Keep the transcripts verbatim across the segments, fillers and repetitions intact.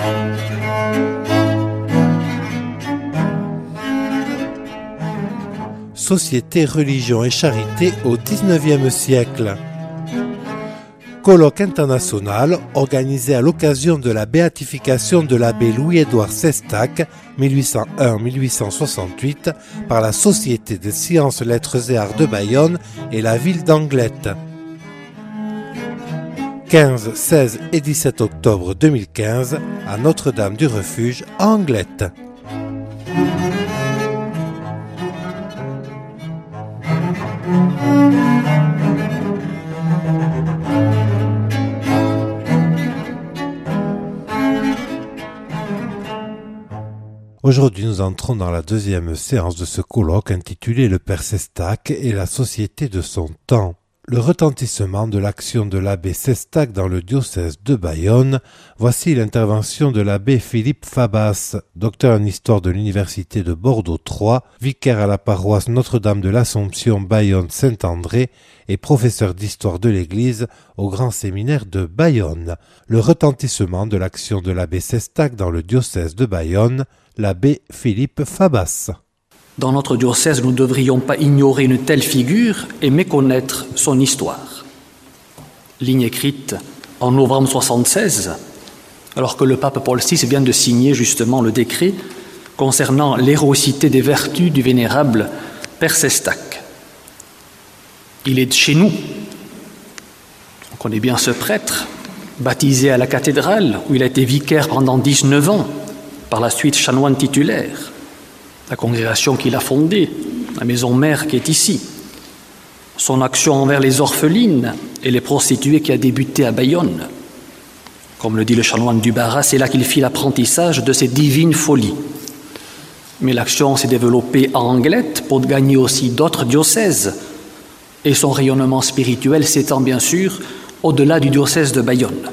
Société, religion et charité au dix-neuvième siècle. Colloque international organisé à l'occasion de la béatification de l'abbé Louis-Édouard Sestac, mille huit cent un à mille huit cent soixante-huit, par la Société des sciences, lettres et arts de Bayonne et la ville d'Anglet. quinze, seize et dix-sept octobre deux mille quinze, à Notre-Dame-du-Refuge, à Anglet. Aujourd'hui, nous entrons dans la deuxième séance de ce colloque intitulé « Le Père Sestac et la société de son temps ». Le retentissement de l'action de l'abbé Sestac dans le diocèse de Bayonne, voici l'intervention de l'abbé Philippe Fabas, docteur en histoire de l'université de Bordeaux trois, vicaire à la paroisse Notre-Dame de l'Assomption Bayonne-Saint-André et professeur d'histoire de l'Église au grand séminaire de Bayonne. Le retentissement de l'action de l'abbé Sestac dans le diocèse de Bayonne, l'abbé Philippe Fabas. Dans notre diocèse, nous ne devrions pas ignorer une telle figure et méconnaître son histoire. Ligne écrite en novembre soixante-seize, alors que le pape Paul six vient de signer justement le décret concernant l'héroïcité des vertus du vénérable Père Sestac. Il est de chez nous. On connaît bien ce prêtre, baptisé à la cathédrale, où il a été vicaire pendant dix-neuf ans, par la suite chanoine titulaire. La congrégation qu'il a fondée, la maison mère qui est ici, son action envers les orphelines et les prostituées qui a débuté à Bayonne. Comme le dit le chanoine du Barras, c'est là qu'il fit l'apprentissage de ses divines folies. Mais l'action s'est développée à Anglet pour gagner aussi d'autres diocèses, et son rayonnement spirituel s'étend bien sûr au-delà du diocèse de Bayonne.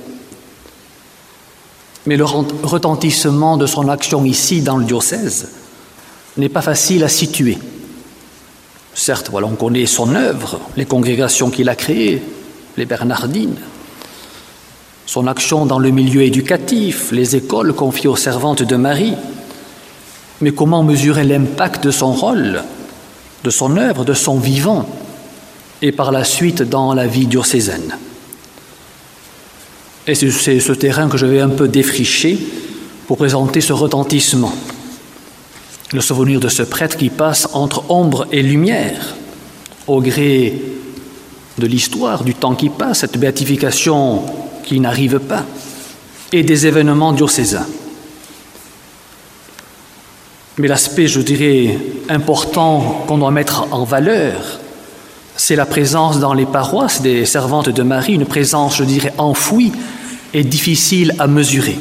Mais le retentissement de son action ici dans le diocèse n'est pas facile à situer. Certes, voilà, on connaît son œuvre, les congrégations qu'il a créées, les Bernardines, son action dans le milieu éducatif, les écoles confiées aux servantes de Marie. Mais comment mesurer l'impact de son rôle, de son œuvre, de son vivant, et par la suite dans la vie diocésaine? Et c'est ce terrain que je vais un peu défricher pour présenter ce retentissement. Le souvenir de ce prêtre qui passe entre ombre et lumière, au gré de l'histoire, du temps qui passe, cette béatification qui n'arrive pas, et des événements diocésains. Mais l'aspect, je dirais, important qu'on doit mettre en valeur, c'est la présence dans les paroisses des servantes de Marie, une présence, je dirais, enfouie et difficile à mesurer.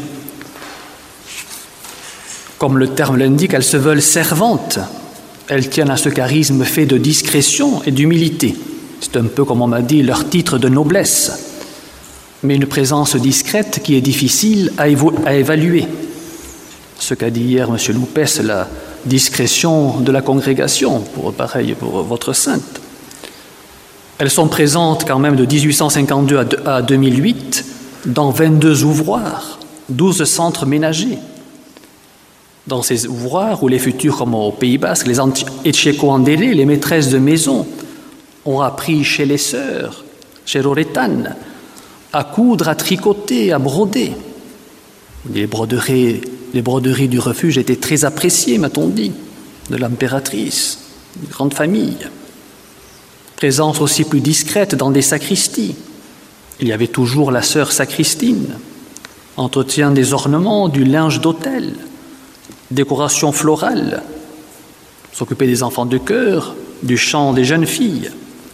Comme le terme l'indique, elles se veulent servantes. Elles tiennent à ce charisme fait de discrétion et d'humilité. C'est un peu, comme on m'a dit, leur titre de noblesse. Mais une présence discrète qui est difficile à, évo- à évaluer. Ce qu'a dit hier M. Loupès, la discrétion de la congrégation, pour, pareil pour votre sainte. Elles sont présentes quand même de dix-huit cent cinquante-deux à deux mille huit dans vingt-deux ouvroirs, douze centres ménagers. Dans ces ouvroirs où les futurs, comme au Pays Basque, les Etxeko-Andele, les maîtresses de maison, ont appris chez les sœurs, chez Loretane, à coudre, à tricoter, à broder. Les broderies, les broderies du refuge étaient très appréciées, m'a-t-on dit, de l'impératrice, une grande famille. Présence aussi plus discrète dans des sacristies. Il y avait toujours la sœur sacristine, entretien des ornements, du linge d'autel, décoration florale, s'occuper des enfants de chœur, du chant des jeunes filles.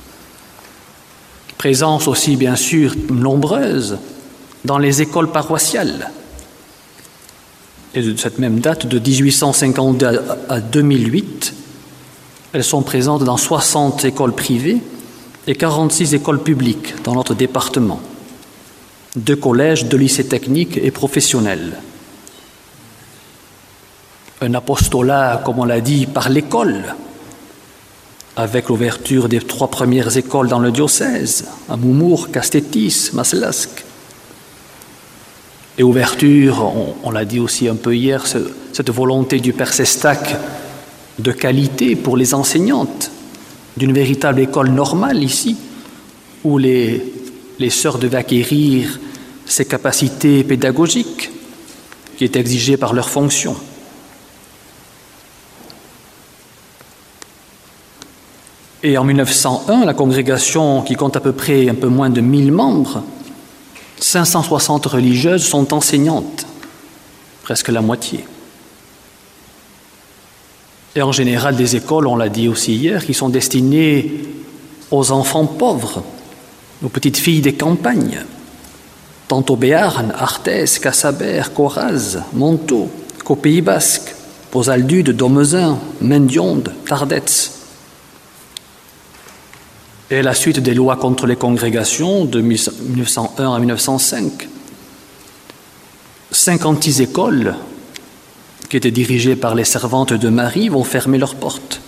Présence aussi, bien sûr, nombreuse dans les écoles paroissiales. Et de cette même date, de dix-huit cent cinquante-deux à deux mille huit, elles sont présentes dans soixante écoles privées et quarante-six écoles publiques dans notre département, deux collèges, deux lycées techniques et professionnels. Un apostolat, comme on l'a dit, par l'école, avec l'ouverture des trois premières écoles dans le diocèse, à Moumour, Castétis, Maslasque. et ouverture, on, on l'a dit aussi un peu hier, ce, cette volonté du Père Sestac de qualité pour les enseignantes, d'une véritable école normale ici, où les, les sœurs devaient acquérir ces capacités pédagogiques qui étaient exigées par leur fonction. Et en mille neuf cent un, la congrégation, qui compte à peu près un peu moins de mille membres, cinq cent soixante religieuses sont enseignantes, presque la moitié. Et en général, des écoles, on l'a dit aussi hier, qui sont destinées aux enfants pauvres, aux petites filles des campagnes, tant au Béarn, Arthès, Cassabert, Coraz, Montaut, qu'au Pays Basque, aux Aldudes, Domezin, Mendionde, Tardets. Et à la suite des lois contre les congrégations de mille neuf cent un à mille neuf cent cinq, cinquante-six écoles qui étaient dirigées par les servantes de Marie vont fermer leurs portes.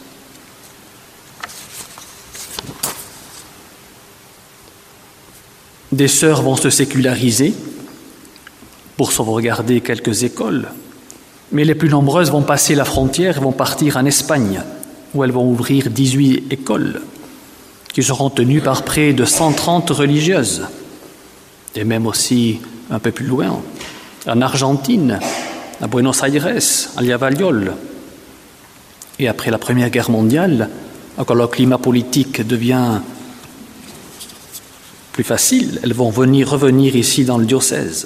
Des sœurs vont se séculariser pour sauvegarder quelques écoles, mais les plus nombreuses vont passer la frontière et vont partir en Espagne, où elles vont ouvrir dix-huit écoles qui seront tenues par près de cent trente religieuses, et même aussi un peu plus loin, en Argentine, à Buenos Aires, à Llavallol. Et après la Première Guerre mondiale, quand le climat politique devient plus facile, elles vont venir, revenir ici dans le diocèse.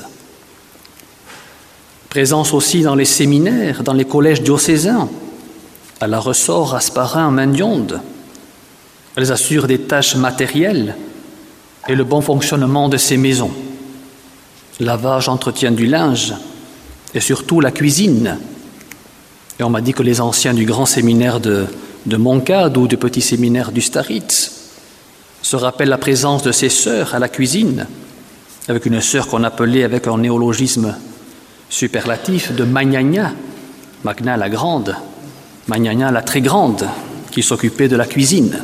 Présence aussi dans les séminaires, dans les collèges diocésains, à La Ressort, Asparin, Mendionde. Elles assurent des tâches matérielles et le bon fonctionnement de ces maisons. Lavage, entretien du linge et surtout la cuisine. Et on m'a dit que les anciens du grand séminaire de, de Moncade ou du petit séminaire du Staritz se rappellent la présence de ces sœurs à la cuisine, avec une sœur qu'on appelait avec un néologisme superlatif de Magnagna, Magna la grande, Magnagna la très grande, qui s'occupait de la cuisine.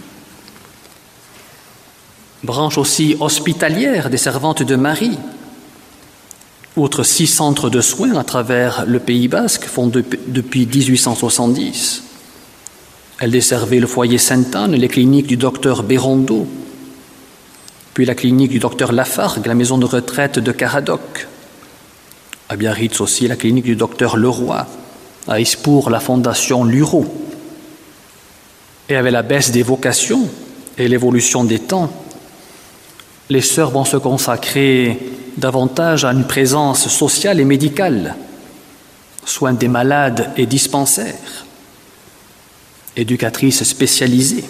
Branche aussi hospitalière des servantes de Marie. Outre six centres de soins à travers le Pays Basque, fondés depuis dix-huit cent soixante-dix. Elle desservait le foyer Sainte-Anne, les cliniques du docteur Bérondeau, puis la clinique du docteur Lafargue, la maison de retraite de Caradoc. À Biarritz aussi, la clinique du docteur Leroy. À Ispour, la fondation Luro. Et avec la baisse des vocations et l'évolution des temps, les sœurs vont se consacrer davantage à une présence sociale et médicale, soins des malades et dispensaires, éducatrices spécialisées.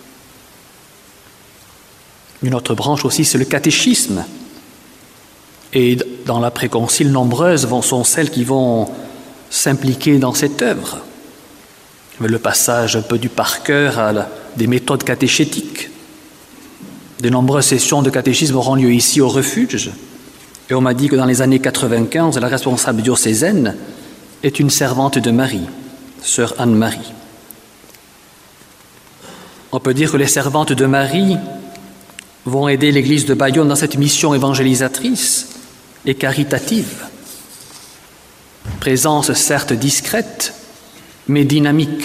Une autre branche aussi, c'est le catéchisme. Et dans l'après-concile, nombreuses sont celles qui vont s'impliquer dans cette œuvre. Le passage un peu du par cœur à la, des méthodes catéchétiques. De nombreuses sessions de catéchisme auront lieu ici au refuge. Et on m'a dit que dans les années quatre-vingt-quinze, la responsable diocésaine est une servante de Marie, sœur Anne-Marie. On peut dire que les servantes de Marie vont aider l'église de Bayonne dans cette mission évangélisatrice et caritative. Présence certes discrète, mais dynamique.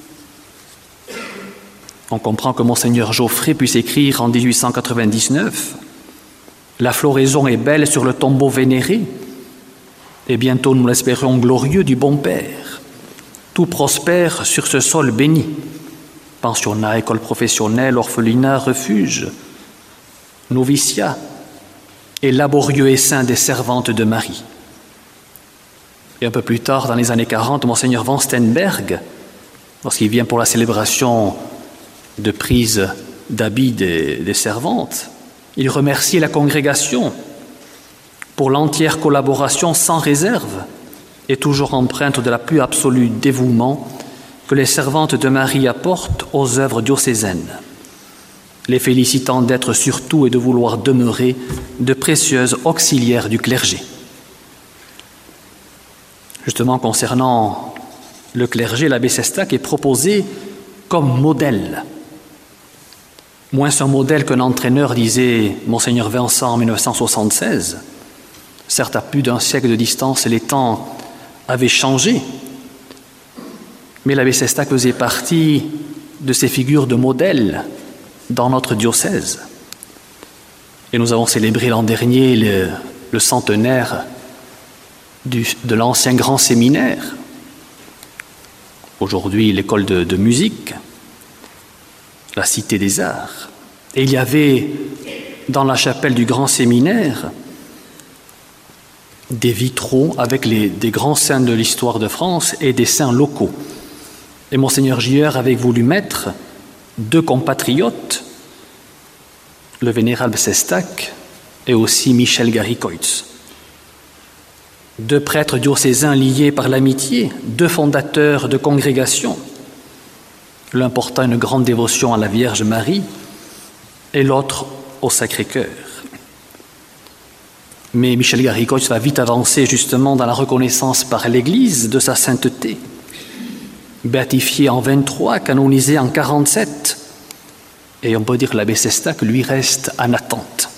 On comprend que Monseigneur Geoffrey puisse écrire en dix-huit cent quatre-vingt-dix-neuf « La floraison est belle sur le tombeau vénéré, et bientôt nous l'espérons glorieux du bon Père. Tout prospère sur ce sol béni. Pensionnat, école professionnelle, orphelinat, refuge, noviciat, et laborieux essaim des servantes de Marie. » Et un peu plus tard, dans les années quarante, Monseigneur Van Steenberg, lorsqu'il vient pour la célébration de prise d'habits des, des servantes, il remercie la congrégation pour l'entière collaboration sans réserve et toujours empreinte de la plus absolue dévouement que les servantes de Marie apportent aux œuvres diocésaines, les félicitant d'être surtout et de vouloir demeurer de précieuses auxiliaires du clergé. Justement, concernant le clergé, l'abbé Sestac est proposé comme modèle. Moins un modèle qu'un entraîneur, disait Monseigneur Vincent en mille neuf cent soixante-seize. Certes, à plus d'un siècle de distance, les temps avaient changé, mais l'abbé Sestac faisait partie de ces figures de modèle dans notre diocèse. Et nous avons célébré l'an dernier le, le centenaire du, de l'ancien grand séminaire, aujourd'hui l'école de, de musique, la Cité des Arts. Et il y avait dans la chapelle du grand séminaire des vitraux avec les, des grands saints de l'histoire de France et des saints locaux. Et Monseigneur Gieur avait voulu mettre deux compatriotes, le vénérable Sestac et aussi Michel Garicoitz. Deux prêtres diocésains liés par l'amitié, deux fondateurs de congrégations, l'un portant une grande dévotion à la Vierge Marie et l'autre au Sacré-Cœur. Mais Michel Garicoitz va vite avancer justement dans la reconnaissance par l'Église de sa sainteté. Béatifié en vingt-trois, canonisé en quarante-sept, et on peut dire que l'abbé Sestac lui reste en attente.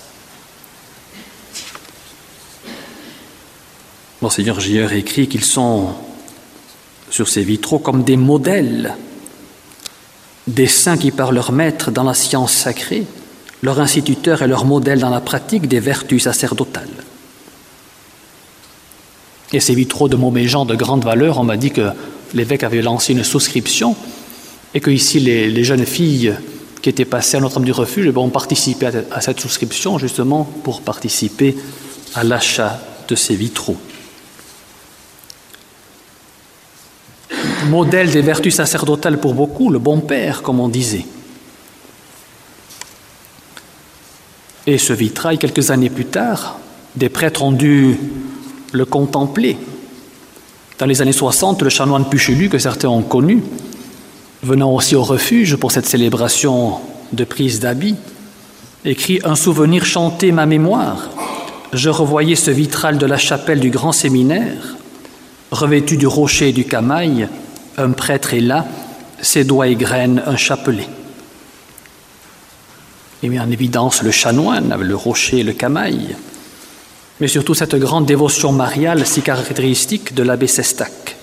Monseigneur Gieur écrit qu'ils sont sur ces vitraux comme des modèles, des saints qui par leur maître dans la science sacrée, leur instituteur et leur modèle dans la pratique des vertus sacerdotales. Et ces vitraux de Montméjean de grande valeur, on m'a dit que l'évêque avait lancé une souscription et que ici les, les jeunes filles qui étaient passées à Notre-Dame du Refuge ont participé à, à cette souscription justement pour participer à l'achat de ces vitraux. Modèle des vertus sacerdotales pour beaucoup, le bon père, comme on disait. Et ce vitrail, quelques années plus tard, des prêtres ont dû le contempler. Dans les années soixante, le chanoine Puchelu, que certains ont connu, venant aussi au refuge pour cette célébration de prise d'habit, écrit « Un souvenir chanté ma mémoire. Je revoyais ce vitral de la chapelle du grand séminaire, revêtu du rocher et du camail, un prêtre est là, ses doigts égrènent un chapelet. » Et mis en évidence le chanoine avec le rocher et le camail, mais surtout cette grande dévotion mariale si caractéristique de l'abbé Sestac.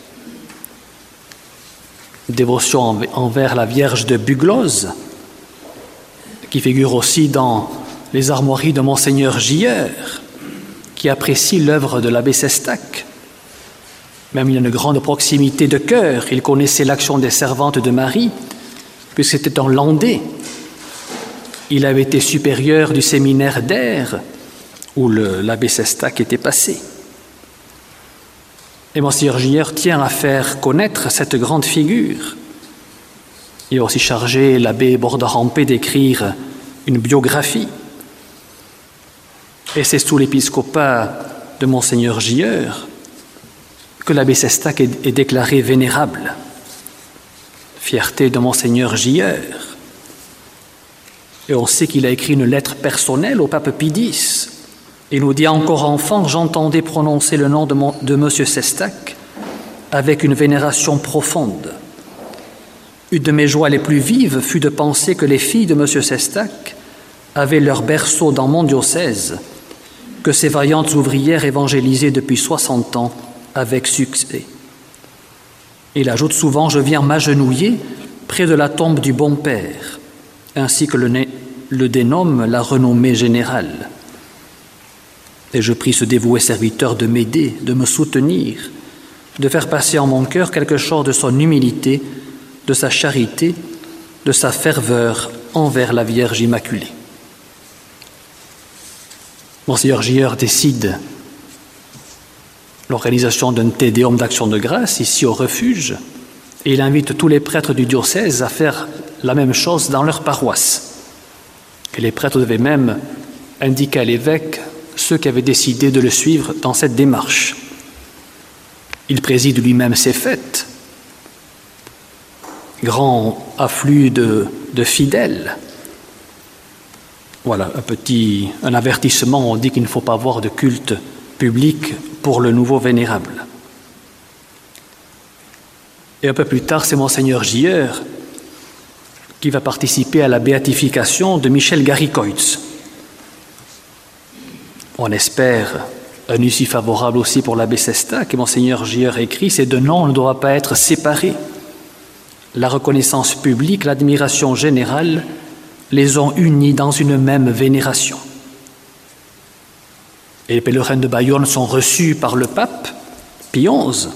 Dévotion envers la Vierge de Buglose, qui figure aussi dans les armoiries de Monseigneur Gieur, qui apprécie l'œuvre de l'abbé Sestac. Même il y a une grande proximité de cœur, il connaissait l'action des servantes de Marie, puisque c'était un Landais. Il avait été supérieur du séminaire d'Aire, où le, l'abbé Sestac était passé. Et Monseigneur Gieur tient à faire connaître cette grande figure. Il a aussi chargé l'abbé Bordarampé d'écrire une biographie. Et c'est sous l'épiscopat de Monseigneur Gieur que l'abbé Sestac est, est déclaré vénérable. Fierté de Monseigneur Gieur. Et on sait qu'il a écrit une lettre personnelle au pape Pie X. Il nous dit « Encore enfant, j'entendais prononcer le nom de, mon, de M. Sestac avec une vénération profonde. Une de mes joies les plus vives fut de penser que les filles de M. Sestac avaient leur berceau dans mon diocèse, que ces vaillantes ouvrières évangélisées depuis soixante ans avec succès. » Il ajoute souvent « Je viens m'agenouiller près de la tombe du bon père, ainsi que le, le dénomme la renommée générale. Et je prie ce dévoué serviteur de m'aider, de me soutenir, de faire passer en mon cœur quelque chose de son humilité, de sa charité, de sa ferveur envers la Vierge Immaculée. » Monseigneur Gieur décide l'organisation d'un tédéum d'action de grâce ici au refuge et il invite tous les prêtres du diocèse à faire la même chose dans leur paroisse. Et les prêtres devaient même indiquer à l'évêque ceux qui avaient décidé de le suivre dans cette démarche. Il préside lui-même ces fêtes. Grand afflux de, de fidèles. Voilà, un petit un avertissement, on dit qu'il ne faut pas avoir de culte public pour le nouveau vénérable. Et un peu plus tard, c'est Monseigneur Gieur qui va participer à la béatification de Michel Garicoitz. On espère Un issue favorable aussi pour l'abbé Sestac, et Monseigneur Gieur écrit, ces deux noms ne doivent pas être séparés. La reconnaissance publique, l'admiration générale les ont unis dans une même vénération. Et les pèlerins de Bayonne sont reçus par le pape Pie onze.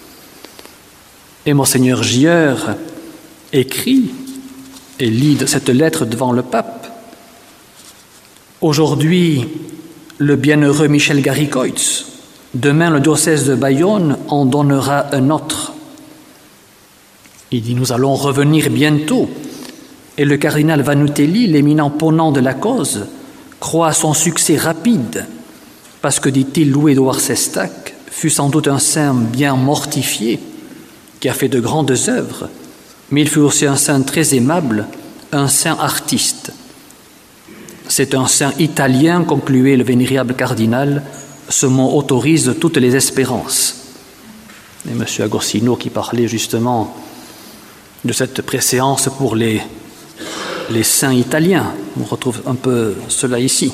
Et Monseigneur Gieur écrit et lit cette lettre devant le pape. Aujourd'hui, le bienheureux Michel Garicoitz, demain le diocèse de Bayonne en donnera un autre. Il dit, nous allons revenir bientôt. Et le cardinal Vanutelli, l'éminent ponant de la cause, croit à son succès rapide, parce que, dit-il, Louis-Édouard Sestac fut sans doute un saint bien mortifié, qui a fait de grandes œuvres, mais il fut aussi un saint très aimable, un saint artiste. C'est un saint italien, concluait le vénérable cardinal, ce mot autorise toutes les espérances. Et M. Agostino qui parlait justement de cette préséance pour les, les saints italiens, on retrouve un peu cela ici.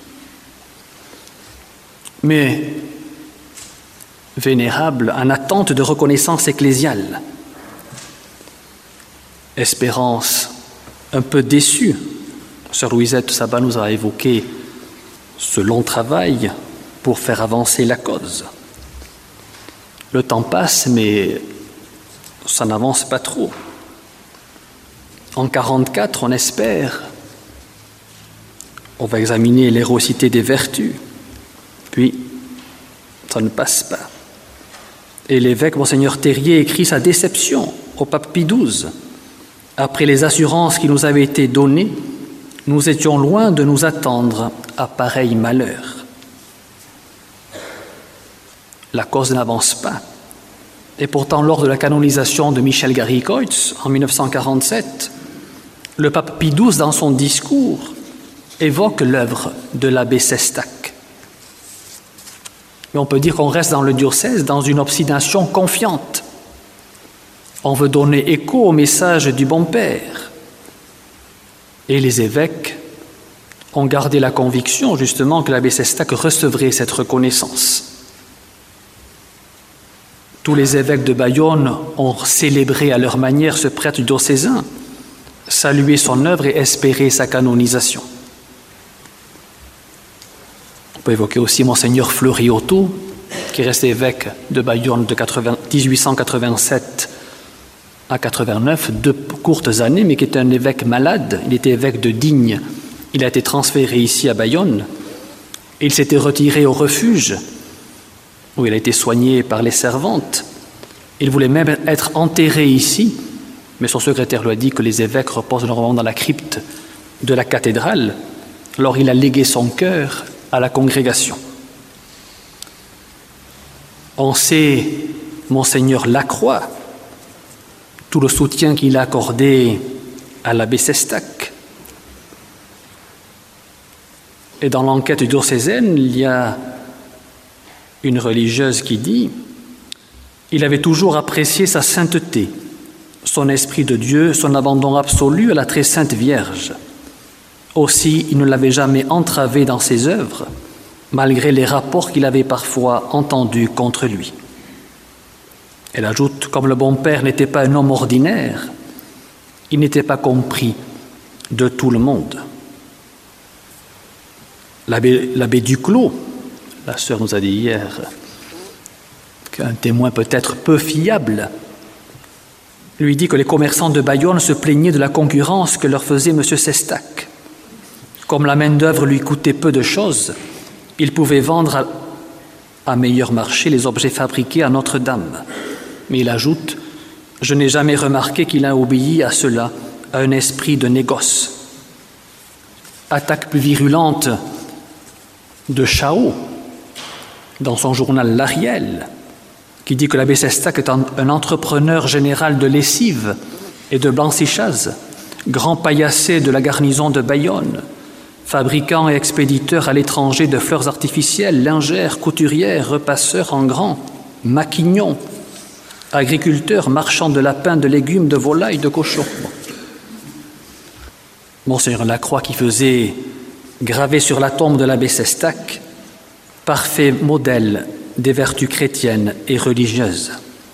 Mais vénérable en attente de reconnaissance ecclésiale. Espérance un peu déçue. Sœur Louisette Sabat nous a évoqué ce long travail pour faire avancer la cause. Le temps passe, mais ça n'avance pas trop. En quarante-quatre, on espère, on va examiner l'hérocité des vertus, puis ça ne passe pas. Et l'évêque Monseigneur Terrier écrit sa déception au pape Pie douze. Après les assurances qui nous avaient été données, nous étions loin de nous attendre à pareil malheur. La cause n'avance pas. Et pourtant, lors de la canonisation de Michel Garicoitz en mille neuf cent quarante-sept, le pape Pie douze, dans son discours, évoque l'œuvre de l'abbé Sestac. Mais on peut dire qu'on reste dans le diocèse dans une obstination confiante. On veut donner écho au message du bon Père. Et les évêques ont gardé la conviction, justement, que l'abbé Sestac recevrait cette reconnaissance. Tous les évêques de Bayonne ont célébré à leur manière ce prêtre diocésain, salué son œuvre et espéré sa canonisation. On peut évoquer aussi Monseigneur Fleury-Otto, qui reste évêque de Bayonne de dix-huit cent quatre-vingt-sept à quatre-vingt-neuf, deux courtes années, mais qui était un évêque malade. Il était évêque de Digne. Il a été transféré ici à Bayonne. Et il s'était retiré au refuge, où il a été soigné par les servantes. Il voulait même être enterré ici, mais son secrétaire lui a dit que les évêques reposent normalement dans la crypte de la cathédrale. Alors il a légué son cœur à la congrégation. On sait, Monseigneur Lacroix, tout le soutien qu'il a accordé à l'abbé Sestac. Et dans l'enquête diocésaine, il y a une religieuse qui dit « Il avait toujours apprécié sa sainteté, son esprit de Dieu, son abandon absolu à la très sainte Vierge. Aussi, il ne l'avait jamais entravé dans ses œuvres, malgré les rapports qu'il avait parfois entendus contre lui. » Elle ajoute, comme le bon Père n'était pas un homme ordinaire, il n'était pas compris de tout le monde. L'abbé, l'abbé Duclos, la sœur nous a dit hier qu'un témoin peut-être peu fiable, lui dit que les commerçants de Bayonne se plaignaient de la concurrence que leur faisait M. Sestac. Comme la main-d'œuvre lui coûtait peu de choses, il pouvait vendre à, à meilleur marché les objets fabriqués à Notre-Dame. Mais il ajoute « Je n'ai jamais remarqué qu'il a obéi à cela, à un esprit de négoce. » Attaque plus virulente de Chao, dans son journal L'Ariel, qui dit que l'abbé Sestac est un, un entrepreneur général de lessive et de blanchissage, grand paillassé de la garnison de Bayonne, fabricant et expéditeur à l'étranger de fleurs artificielles, lingères, couturières, repasseur en grand, maquignon, agriculteur, marchand de lapins, de légumes, de volailles, de cochons. Monseigneur Lacroix, qui faisait graver sur la tombe de l'abbé Sestac parfait modèle des vertus chrétiennes et religieuses.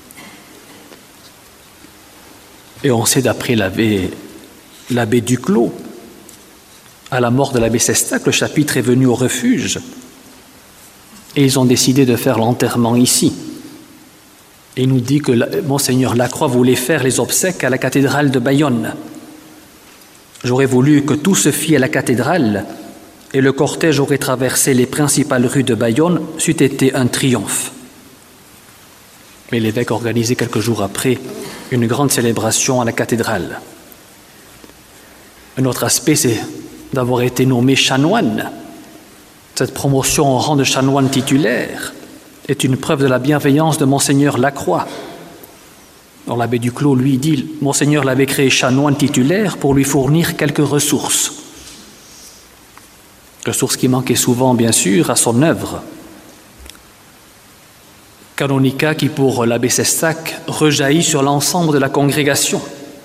Et on sait d'après l'abbé, l'abbé Duclos, à la mort de l'abbé Sestac, le chapitre est venu au refuge et ils ont décidé de faire l'enterrement ici. Et il nous dit que la, Monseigneur Lacroix voulait faire les obsèques à la cathédrale de Bayonne. J'aurais voulu que tout se fît à la cathédrale et le cortège aurait traversé les principales rues de Bayonne, c'eût été un triomphe. Mais l'évêque a organisé quelques jours après une grande célébration à la cathédrale. Un autre aspect, c'est d'avoir été nommé chanoine. Cette promotion au rang de chanoine titulaire est une preuve de la bienveillance de Monseigneur Lacroix. Alors l'abbé Duclos, lui, dit « Monseigneur l'avait créé chanoine titulaire pour lui fournir quelques ressources. » Ressources qui manquaient souvent, bien sûr, à son œuvre. Canonica qui, pour l'abbé Sestac, rejaillit sur l'ensemble de la congrégation.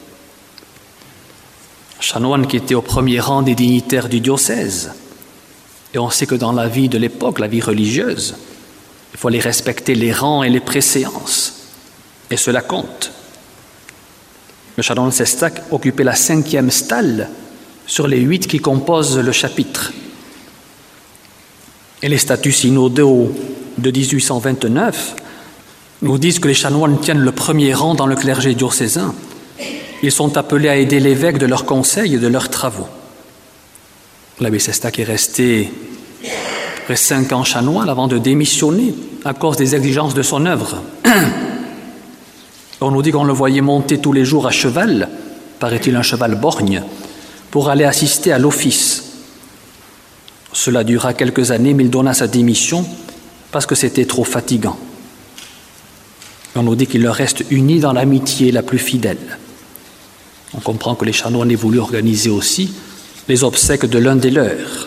Chanoine qui était au premier rang des dignitaires du diocèse. Et on sait que dans la vie de l'époque, la vie religieuse, il fallait respecter les rangs et les préséances. Et cela compte. Le chanoine Sestac occupait la cinquième stalle sur les huit qui composent le chapitre. Et les statuts synodaux de dix-huit cent vingt-neuf nous disent que les chanoines tiennent le premier rang dans le clergé diocésain. Ils sont appelés à aider l'évêque de leurs conseils et de leurs travaux. L'abbé Sestac est resté près cinq ans chanoine avant de démissionner à cause des exigences de son œuvre. On nous dit qu'on le voyait monter tous les jours à cheval, paraît-il un cheval borgne, pour aller assister à l'office. Cela dura quelques années, mais il donna sa démission parce que c'était trop fatigant. On nous dit qu'il leur reste uni dans l'amitié la plus fidèle. On comprend que les chanoines aient voulu organiser aussi les obsèques de l'un des leurs.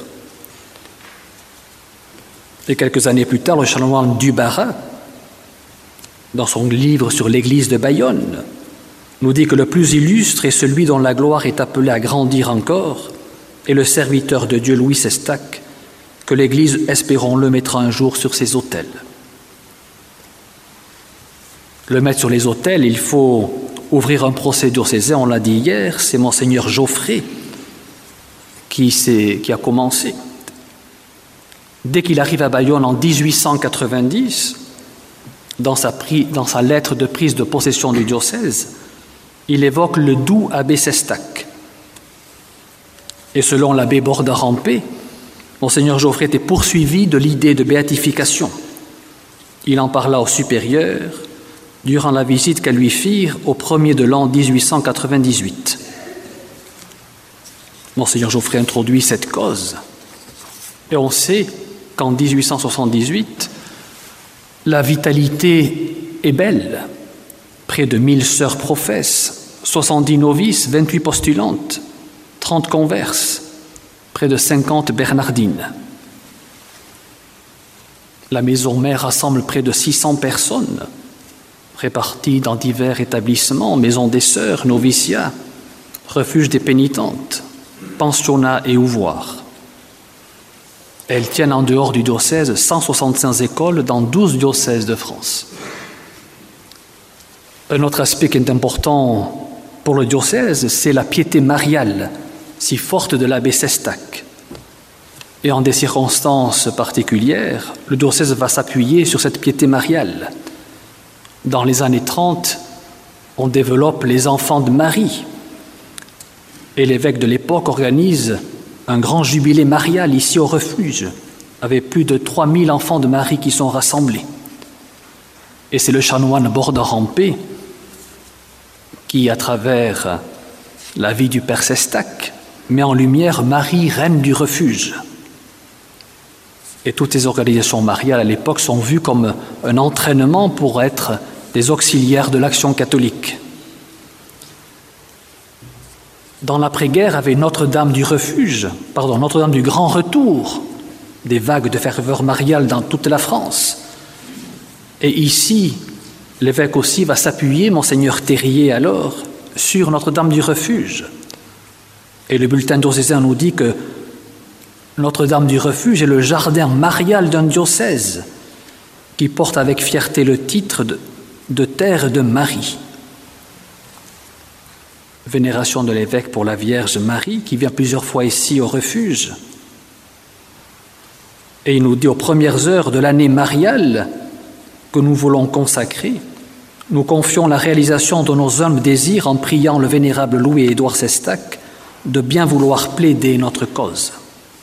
Et quelques années plus tard, le chanoine Dubarra, dans son livre sur l'église de Bayonne, nous dit que le plus illustre est celui dont la gloire est appelée à grandir encore, et le serviteur de Dieu Louis Sestac, que l'Église, espérons-le, mettra un jour sur ses autels. Le mettre sur les autels, il faut ouvrir un procès diocésain, on l'a dit hier, c'est Monseigneur Geoffrey qui, qui a commencé. Dès qu'il arrive à Bayonne en dix-huit cent quatre-vingt-dix, dans sa, pri, dans sa lettre de prise de possession du diocèse, il évoque le doux abbé Sestac. Et selon l'abbé Borda-Rampé, Monseigneur Geoffrey était poursuivi de l'idée de béatification. Il en parla au supérieur durant la visite qu'elles lui firent au premier de l'an dix-huit cent quatre-vingt-dix-huit. Monseigneur Geoffrey introduit cette cause. Et on sait qu'en dix-huit cent soixante-dix-huit, la vitalité est belle. Près de mille sœurs professent, soixante-dix novices, vingt-huit postulantes, trente converses, près de cinquante bernardines. La maison mère rassemble près de six cents personnes, réparties dans divers établissements, maisons des sœurs, noviciats, refuges des pénitentes, pensionnats et ouvroirs. Elles tiennent en dehors du diocèse cent soixante-cinq écoles dans douze diocèses de France. Un autre aspect qui est important pour le diocèse, c'est la piété mariale, si forte de l'abbé Sestac. Et en des circonstances particulières, le diocèse va s'appuyer sur cette piété mariale. Dans les années trente, on développe les enfants de Marie. Et l'évêque de l'époque organise un grand jubilé marial ici au refuge, avec plus de trois mille enfants de Marie qui sont rassemblés. Et c'est le chanoine Borda-Rampé qui, à travers la vie du père Sestac, met en lumière Marie, reine du refuge. Et toutes ces organisations mariales à l'époque sont vues comme un entraînement pour être des auxiliaires de l'action catholique. Dans l'après-guerre, avec Notre-Dame du Refuge, pardon, Notre-Dame du Grand Retour, des vagues de ferveur mariale dans toute la France. Et ici, l'évêque aussi va s'appuyer, Monseigneur Terrier alors, sur Notre-Dame du Refuge. Et le bulletin diocésain nous dit que Notre-Dame du Refuge est le jardin marial d'un diocèse qui porte avec fierté le titre de, de terre de Marie. Vénération de l'évêque pour la Vierge Marie qui vient plusieurs fois ici au refuge. Et il nous dit aux premières heures de l'année mariale que nous voulons consacrer, nous confions la réalisation de nos humbles désirs en priant le vénérable Louis-Édouard Sestac de bien vouloir plaider notre cause.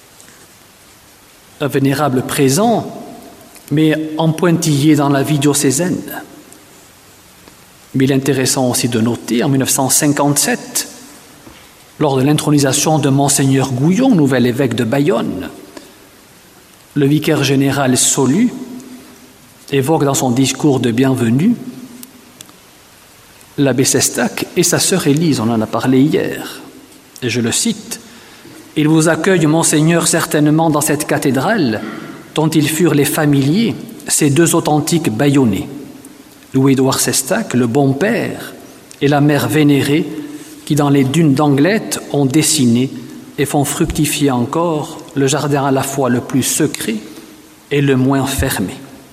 Un vénérable présent, mais en pointillé dans la vie diocésaine. Mais il est intéressant aussi de noter, en mille neuf cent cinquante-sept, lors de l'intronisation de Monseigneur Gouillon, nouvel évêque de Bayonne, le vicaire général Solu évoque dans son discours de bienvenue l'abbé Sestac et sa sœur Élise, on en a parlé hier, et je le cite, « Il vous accueille, Monseigneur, certainement dans cette cathédrale dont ils furent les familiers, ces deux authentiques Bayonnais, Louis-Édouard Sestac, le bon père, et la mère vénérée, qui dans les dunes d'Anglette ont dessiné et font fructifier encore le jardin à la fois le plus secret et le moins fermé. »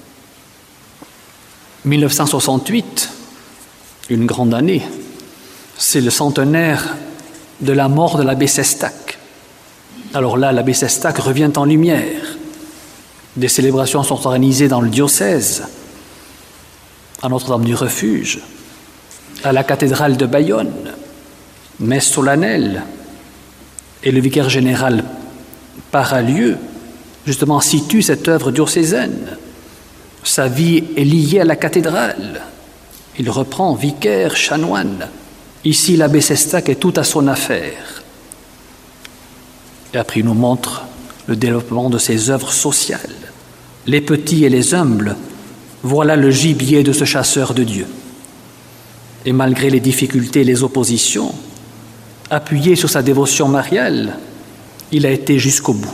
mille neuf cent soixante-huit, une grande année, c'est le centenaire de la mort de l'abbé Sestac. Alors là, l'abbé Sestac revient en lumière. Des célébrations sont organisées dans le diocèse, à Notre-Dame du Refuge, à la cathédrale de Bayonne, messe solennelle, et le vicaire général par un lieu, justement situe cette œuvre diocésaine. Sa vie est liée à la cathédrale. Il reprend vicaire, chanoine. Ici, l'abbé Sestac est tout à son affaire. Et après, il nous montre le développement de ses œuvres sociales. Les petits et les humbles, voilà le gibier de ce chasseur de Dieu. Et malgré les difficultés et les oppositions, appuyé sur sa dévotion mariale, il a été jusqu'au bout.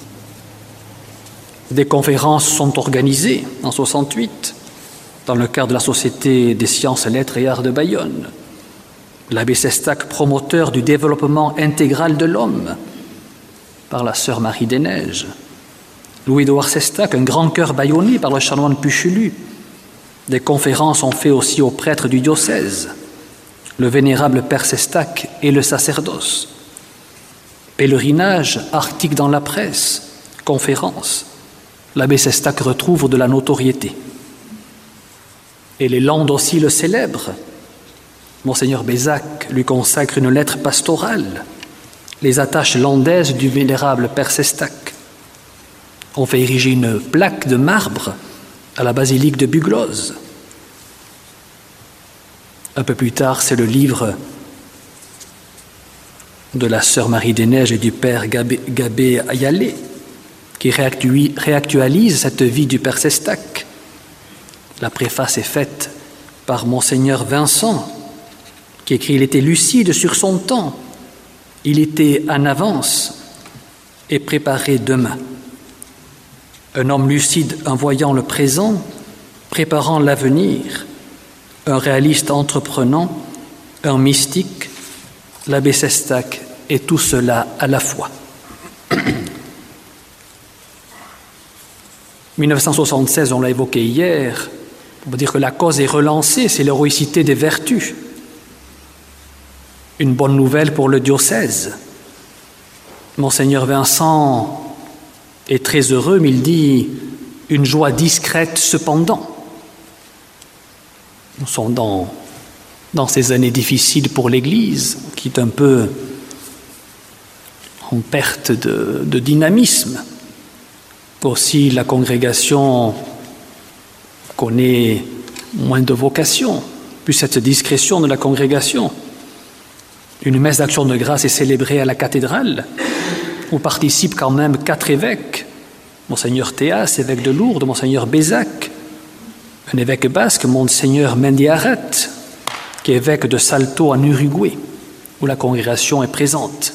Des conférences sont organisées en soixante-huit dans le cadre de la Société des sciences, lettres et arts de Bayonne. L'abbé Sestac, promoteur du développement intégral de l'homme, par la sœur Marie des Neiges. Louis-Édouard Sestac, un grand cœur bayonnais par le chanoine Puchelu. Des conférences ont fait aussi aux prêtres du diocèse, le vénérable Père Sestac et le sacerdoce. Pèlerinage, articles dans la presse, conférences. L'abbé Sestac retrouve de la notoriété. Et les Landes aussi le célèbrent. Monseigneur Bézac lui consacre une lettre pastorale, les attaches landaises du vénérable Père Sestac. On fait ériger une plaque de marbre à la basilique de Buglose. Un peu plus tard, c'est le livre de la sœur Marie des Neiges et du père Gabé, Gabé Ayalé qui réactualise cette vie du Père Sestac. La préface est faite par Monseigneur Vincent, qui écrit « Il était lucide sur son temps, il était en avance et préparé demain. Un homme lucide en voyant le présent, préparant l'avenir, un réaliste entreprenant, un mystique, l'abbé Sestac est tout cela à la fois. » mille neuf cent soixante-seize, on l'a évoqué hier, on peut dire que la cause est relancée, c'est l'héroïcité des vertus. Une bonne nouvelle pour le diocèse. Monseigneur Vincent est très heureux, mais il dit « une joie discrète cependant ». Nous sommes dans, dans ces années difficiles pour l'Église, qui est un peu en perte de, de dynamisme. Aussi, la congrégation connaît moins de vocation, puis cette discrétion de la congrégation. Une messe d'action de grâce est célébrée à la cathédrale, où participent quand même quatre évêques, Monseigneur Théas, évêque de Lourdes, Monseigneur Bézac, un évêque basque, Monseigneur Mendiaret, qui est évêque de Salto en Uruguay, où la congrégation est présente.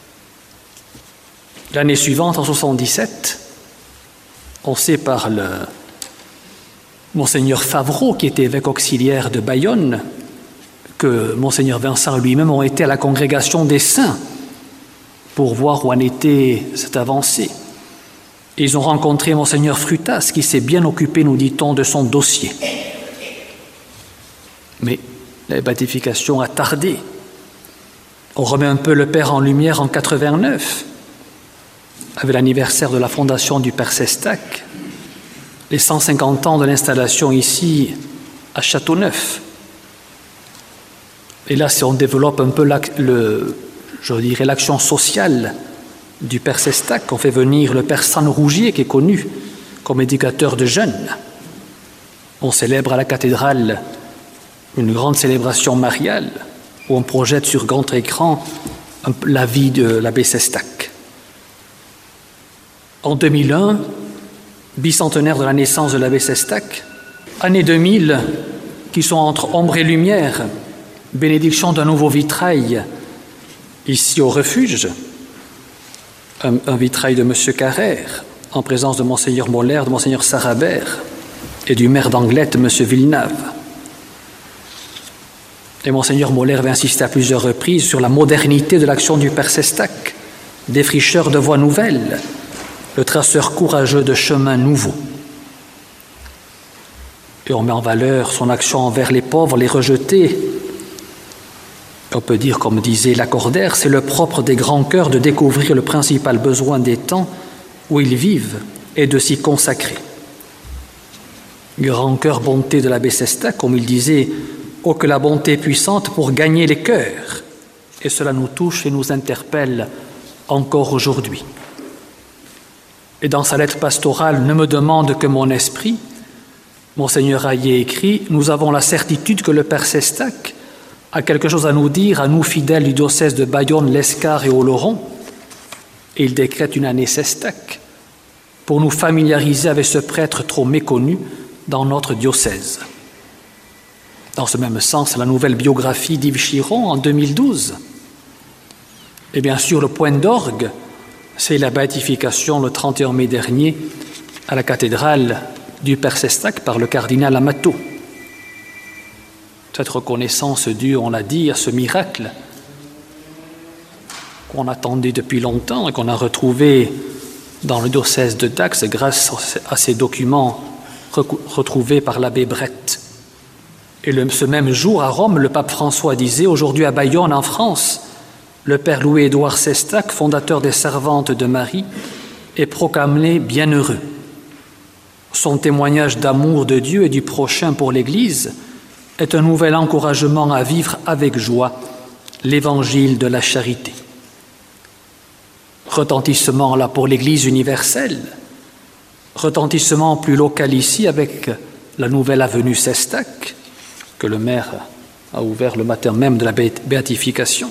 L'année suivante, en soixante-dix-sept, on sait par le Monseigneur Favreau, qui était évêque auxiliaire de Bayonne, que Monseigneur Vincent lui-même ont été à la congrégation des saints pour voir où en était cette avancée. Ils ont rencontré Monseigneur Frutas, qui s'est bien occupé, nous dit-on, de son dossier. Mais la béatification a tardé. On remet un peu le Père en lumière en quatre-vingt-neuf, avec l'anniversaire de la fondation du Père Sestac, les cent cinquante ans de l'installation ici à Châteauneuf. Et là, si on développe un peu la, le, je dirais, l'action sociale du Père Sestac, on fait venir le Père Sanrougier, qui est connu comme éducateur de jeunes. On célèbre à la cathédrale une grande célébration mariale où on projette sur grand écran la vie de l'abbé Sestac. En deux mille un, bicentenaire de la naissance de l'abbé Sestac, année deux mille, qui sont entre ombre et lumière, bénédiction d'un nouveau vitrail ici au refuge, un, un vitrail de M. Carrère, en présence de Monseigneur Moller, de Monseigneur Sarabert et du maire d'Anglette, M. Villeneuve. Et Monseigneur Moller va insister à plusieurs reprises sur la modernité de l'action du Père Sestac, défricheur de voies nouvelles, le traceur courageux de chemins nouveaux. Et on met en valeur son action envers les pauvres, les rejetés. On peut dire, comme disait Lacordaire, c'est le propre des grands cœurs de découvrir le principal besoin des temps où ils vivent et de s'y consacrer. Grand cœur bonté de l'abbé Sestac, comme il disait, oh que la bonté est puissante pour gagner les cœurs. Et cela nous touche et nous interpelle encore aujourd'hui. Et dans sa lettre pastorale, ne me demande que mon esprit, Monseigneur Hayet écrit, nous avons la certitude que le Père Sestac a quelque chose à nous dire, à nous fidèles du diocèse de Bayonne, l'Escar et Oloron, et il décrète une année Sestac pour nous familiariser avec ce prêtre trop méconnu dans notre diocèse. Dans ce même sens, la nouvelle biographie d'Yves Chiron en deux mille douze. Et bien sûr, le point d'orgue, c'est la béatification le trente et un mai dernier à la cathédrale du Père Sestac par le cardinal Amato. Cette reconnaissance due, on l'a dit, à ce miracle qu'on attendait depuis longtemps et qu'on a retrouvé dans le diocèse de Dax grâce à ces documents retrouvés par l'abbé Brett. Et le, ce même jour, à Rome, le pape François disait, aujourd'hui à Bayonne, en France, le Père Louis-Édouard Sestac, fondateur des Servantes de Marie, est proclamé bienheureux. Son témoignage d'amour de Dieu et du prochain pour l'Église est un nouvel encouragement à vivre avec joie l'évangile de la charité. Retentissement là pour l'Église universelle, retentissement plus local ici avec la nouvelle avenue Sestac, que le maire a ouvert le matin même de la béatification.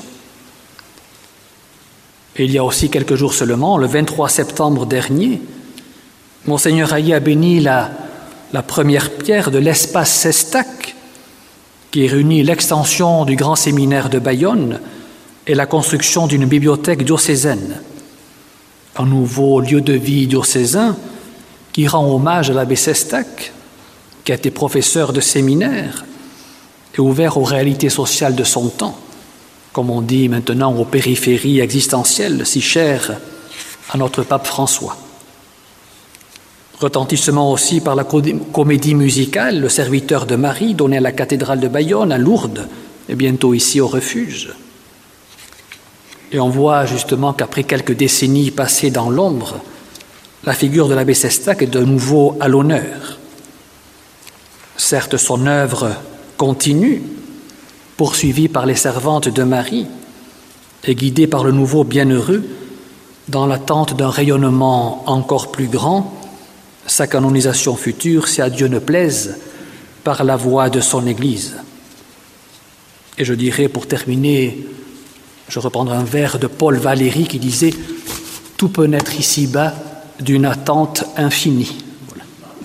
Et il y a aussi quelques jours seulement, le vingt-trois septembre dernier, Monseigneur Hayet a béni la, la première pierre de l'espace Sestac, qui réunit l'extension du grand séminaire de Bayonne et la construction d'une bibliothèque diocésaine. Un nouveau lieu de vie diocésain qui rend hommage à l'abbé Sestac, qui a été professeur de séminaire et ouvert aux réalités sociales de son temps, comme on dit maintenant aux périphéries existentielles si chères à notre pape François. Retentissement aussi par la comédie musicale, Le Serviteur de Marie, donnée à la cathédrale de Bayonne, à Lourdes, et bientôt ici au refuge. Et on voit justement qu'après quelques décennies passées dans l'ombre, la figure de l'abbé Sestac est de nouveau à l'honneur. Certes, son œuvre continue, poursuivie par les Servantes de Marie et guidée par le nouveau bienheureux, dans l'attente d'un rayonnement encore plus grand, sa canonisation future, si à Dieu ne plaise, par la voie de son Église. Et je dirais, pour terminer, je reprendrai un vers de Paul Valéry qui disait « Tout peut naître ici-bas d'une attente infinie ». Voilà.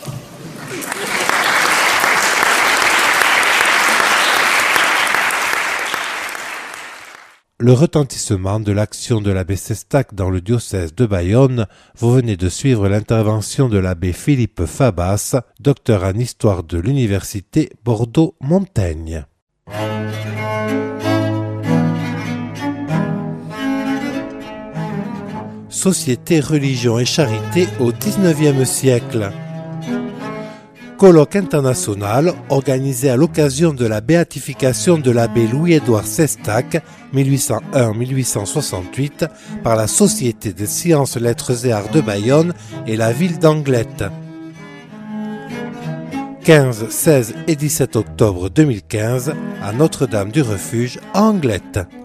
Le retentissement de l'action de l'abbé Sestac dans le diocèse de Bayonne, vous venez de suivre l'intervention de l'abbé Philippe Fabas, docteur en histoire de l'université Bordeaux-Montaigne. Société, religion et charité au dix-neuvième siècle. Colloque international organisé à l'occasion de la béatification de l'abbé Louis-Édouard Sestac, mille huit cent un à mille huit cent soixante-huit, par la Société des sciences, lettres et arts de Bayonne et la ville d'Anglet. quinze, seize et dix-sept octobre deux mille quinze, à Notre-Dame du Refuge, à Anglet.